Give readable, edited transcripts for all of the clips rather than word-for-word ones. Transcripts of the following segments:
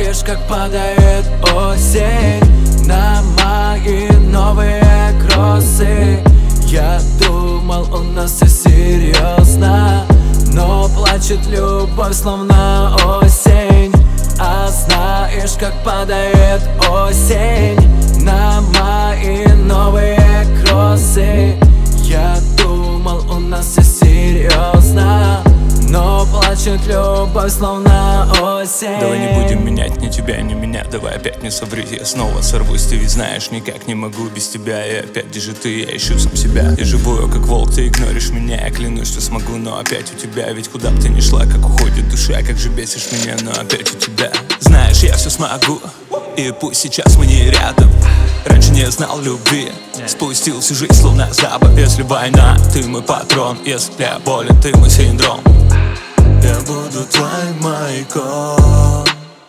знаешь, как падает осень на мои новые кроссы. Я думал, у нас все серьезно, но плачет любовь, словно осень. А знаешь, как падает осень на мои новые кроссы. Я думал, у нас все серьезно, но плачет любовь, словно осень. Давай не будем менять ни тебя, ни меня. Давай опять не соври, я снова сорвусь. Ты ведь знаешь, никак не могу без тебя. И опять, где же ты, я ищу сам себя. Я живу как волк, ты игноришь меня. Я клянусь, что смогу, но опять у тебя. Ведь куда бы ты ни шла, как уходит душа. Как же бесишь меня, но опять у тебя. Знаешь, я все смогу, и пусть сейчас мы не рядом. Раньше не знал любви, спустил всю жизнь словно запад. Если война, ты мой патрон. Если я болен, ты мой синдром. Я буду твоим маяком.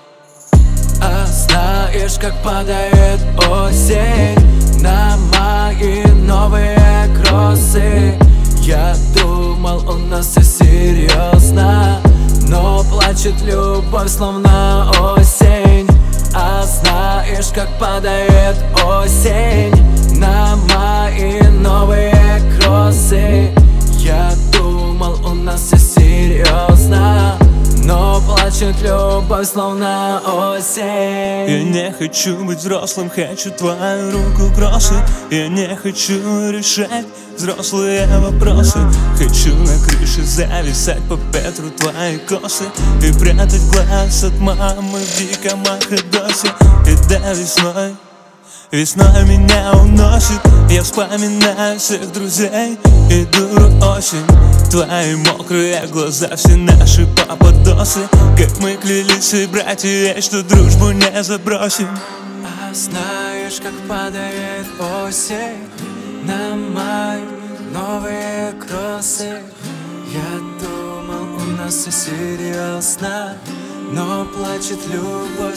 А знаешь, как падает осень на мои новые кроссы. Я думал, у нас все серьезно, но плачет любовь, словно осень. А знаешь, как падает осень на мои новые кроссы. Я думал, у нас все серьезно, но плачет любовь, словно осень. Я не хочу быть взрослым, хочу твою руку кроссы. Я не хочу решать взрослые вопросы. Хочу на крыше зависать по ветру твои косы и прятать глаз от мамы в диком Ахедосе. И да, весной меня уносит. Я вспоминаю всех друзей и дуру осень. Твои мокрые глаза, все наши пападосы. Как мы клялись и братья, что дружбу не забросим. А знаешь, как падает осень на мои новые кроссы. Я думал, у нас все серьезно, но плачет любовь.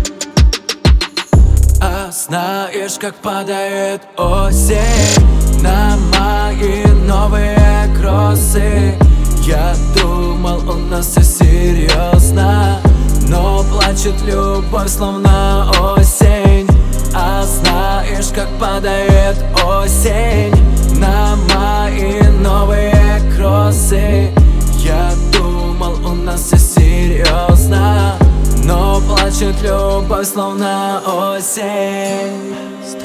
А знаешь, как падает осень на мои новые кроссы. Я думал, у нас все серьезно, но плачет любовь, словно осень. А знаешь, как падает осень на мои новые кроссы. Я думал, у нас все серьезно, но плачет любовь, словно осень.